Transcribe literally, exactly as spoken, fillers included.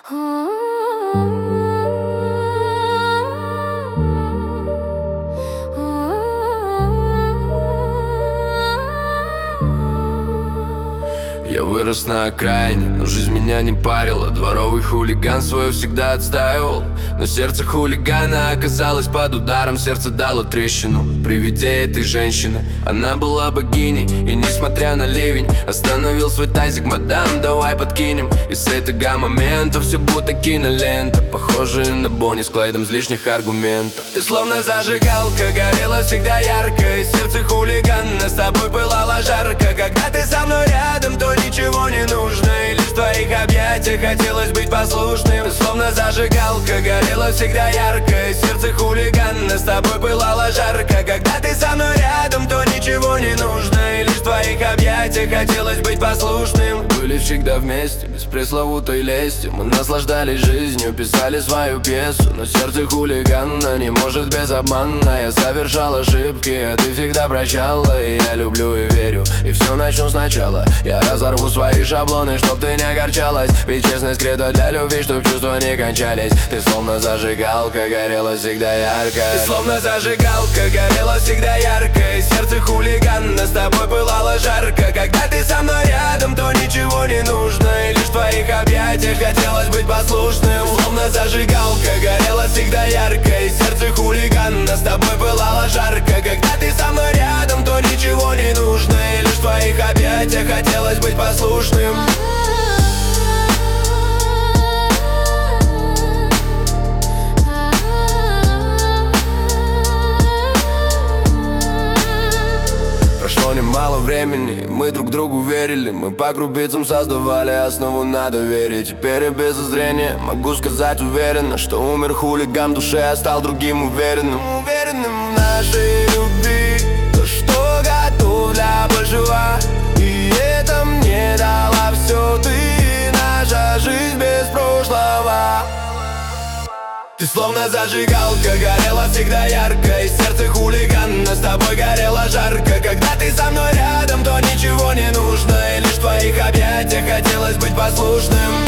Я вырос на окраине, но жизнь меня не парила. Дворовый хулиган свое всегда отстаивал. Но сердце хулигана оказалось под ударом. Сердце дало трещину при виде этой женщины. Она была богиней, и несмотря на ливень, остановил свой тазик: мадам, давай подкинем. И с этого момента все будто кинолента, похожая на Бонни с Клайдом с лишних аргументов. Ты словно зажигалка, горела всегда ярко, и сердце хулигана с тобой пылало жарко. Когда ты со мной рядом, то ничего не нужно, и лишь в твоих объятиях хотелось быть послушным. Словно зажигалка, горела всегда ярко, и сердце хулигана с тобой пылало жарко. Когда ты со мной рядом, то ничего не нужно, и лишь в твоих объятиях хотелось быть послушным. Были всегда вместе, без пресловутой лести. Мы наслаждались жизнью, писали свою пьесу. Но сердце хулигана не может без обмана. Я совершал ошибки, а ты всегда прощала. И я люблю и верю, и все начну сначала. Я разорву свои шаблоны, чтоб ты не огорчалась. Ведь честность кредо для любви, чтоб чувства не кончались. Ты словно зажигалка, горела всегда ярко. Ты словно зажигалка, горела всегда ярко, и сердце хулигана с тобой пылало жарко. Когда ты со мной рядом, то ничего не нужно, и лишь в твоих объятиях хотелось быть послушным. Словно зажигалка, горела всегда ярко, и сердце хулигана с тобой пылало жарко. Когда ты со мной рядом, то ничего не нужно, и лишь в твоих объятиях хотелось быть послушным. Прошло немало времени, мы друг другу верили. Мы по крупицам создавали основу на доверие. Теперь я без зрения могу сказать уверенно, что умер хулиган в душе, а стал другим уверенным. Уверенным в нашей любви, то, что готов для большего. И это мне дала все ты, наша жизнь без прошлого. Ты словно зажигалка, горела всегда ярко, и сердце хулигана с тобой горело жарко. Когда ты со мной рядом, то ничего не нужно, и лишь в твоих объятиях хотелось быть послушным.